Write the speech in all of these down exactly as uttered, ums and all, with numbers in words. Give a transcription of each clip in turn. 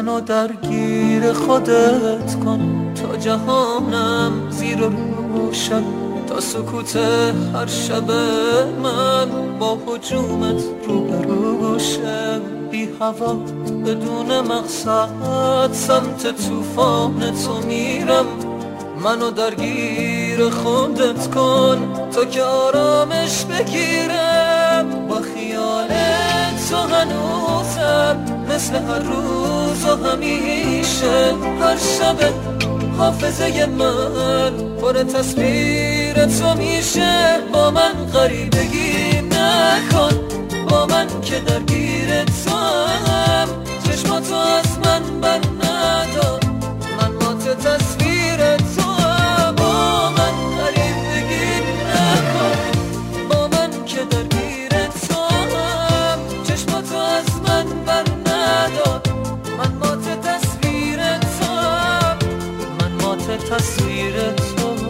منو درگیر خودت کن تا جهانم زیر و روشن، تا سکوت هر شب من با هجومت روبرو شه. بی هوا بدون مقصد سمت طوفان تو میرم، منو درگیر خودت کن تا که آرامش بگیرم. با خیال تو هنوزم مثل هر روز و همیشه، هر شب حافظه من پر تصویر تو میشه. با من غریبگی نکن، با من که درگیر تو هم، چشماتو از من بر ندار، من مات تصویر تو هم. با من غریبگی نکن، با من که درگیر تو هم، چشماتو از من بر ندار، من مات تصویر تو هم، من مات تصویر تو هم.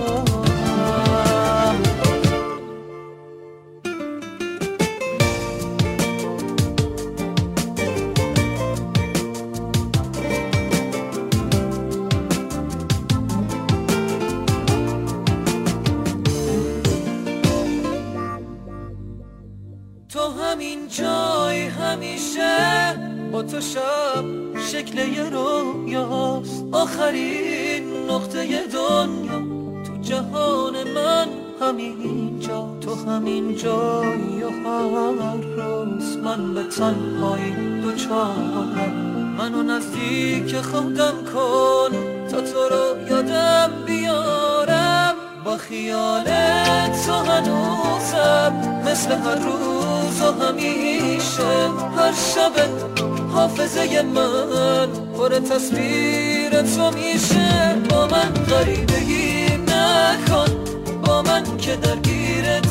تو همین جای همیشه، با تو شب شکل یه رویاست، آخرین نقطه دنیا تو جهان من همین جا. تو همین جایی و هر روز من به تنهایی دوچارم، منو نزدیک خودم کن تا تو رو یادم بیارم. با خیال تو هنوزم مثل هر روز و همیشه، هر شب حافظه من پر تصویر تو میشه. با من غریبگی نکن، با من که درگیر